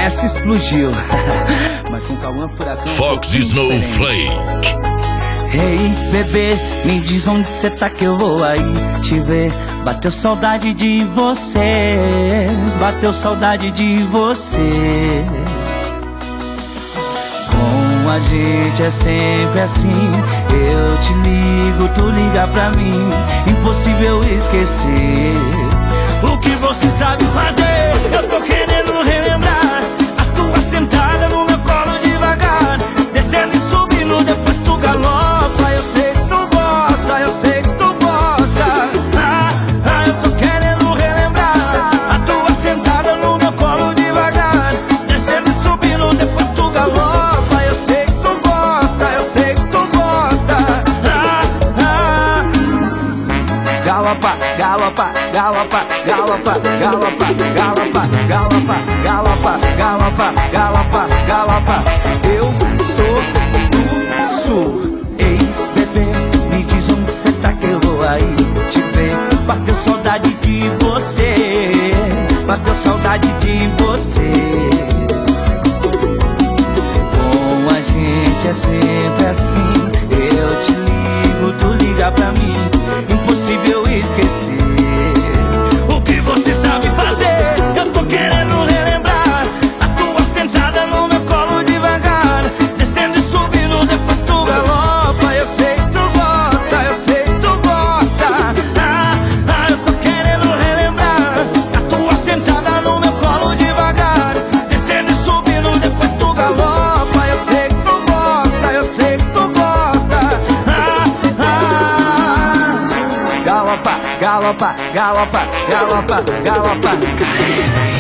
Essa explodiu. Mas com Cauã Furacão Fox Snowflake. Ei, bebê, me diz onde cê tá que eu vou aí te ver. Bateu saudade de você, bateu saudade de você. Com a gente é sempre assim, eu te ligo, tu liga pra mim. Impossível esquecer o que você sabe fazer. Eu tô querendo relembrar a tua sentada no meu colo devagar, descendo e subindo, depois tu galopa. Eu sei que tu gosta, eu sei que tu gosta. Eu tô querendo relembrar a tua sentada no meu colo devagar, descendo e subindo, depois tu galopa. Eu sei que tu gosta, eu sei que tu gosta. Galopa, galopa, galopa, galopa, galopa, galopa, galopa, galopa, galopa, galopa, galopa. Eu sou do sul. Ei, bebê, me diz onde cê tá que eu vou aí te ver. Bateu saudade de você, bateu saudade de você. Com a gente é sempre assim, eu te ligo, tu liga pra mim. Impossível esquecer o que você sabe fazer. Eu tô querendo relembrar a tua sentada no meu colo devagar, descendo e subindo, depois tu galopa. Eu sei que tu gosta, eu sei que tu gosta. Eu tô querendo relembrar a tua sentada no meu colo devagar, descendo e subindo, depois tu galopa. Eu sei que tu gosta, eu sei que tu gosta. Galopa, galopa, galopa, galopa, galopa.